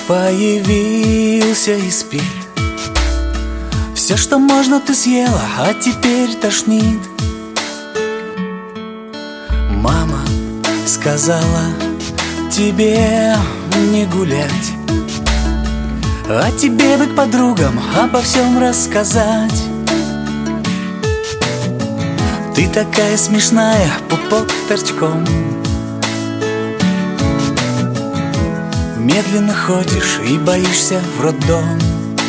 Появился и спит. Все, что можно, ты съела, а теперь тошнит. Мама сказала тебе не гулять, а тебе бы к подругам обо всем рассказать. Ты такая смешная, пупок торчком. Медленно ходишь и боишься в роддом.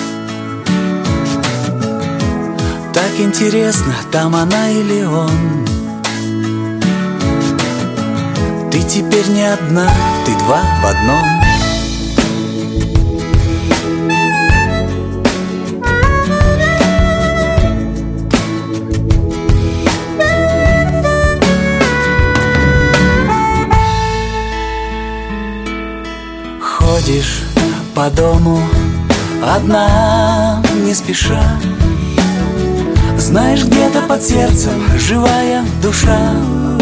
Так интересно, там она или он. Ты теперь не одна, ты два в одном. Ходишь по дому одна, не спеша. Знаешь, где-то под сердцем живая душа.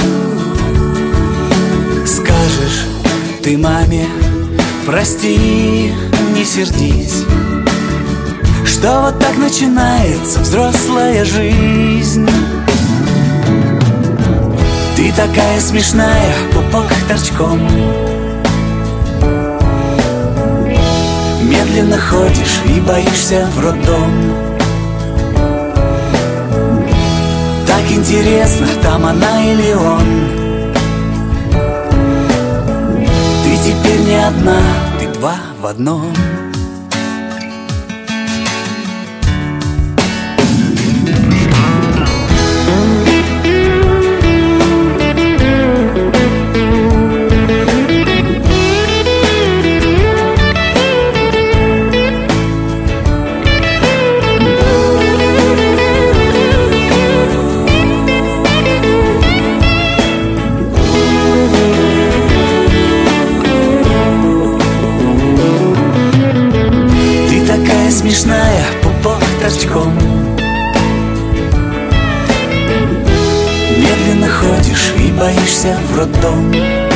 Скажешь ты маме: прости, не сердись, что вот так начинается взрослая жизнь. Ты такая смешная, пупок торчком. Медленно ходишь и боишься в роддом. Так интересно, там она или он. Ты теперь не одна, ты два в одном. Смешная, пупок торчком. Медленно ходишь и боишься в роддом.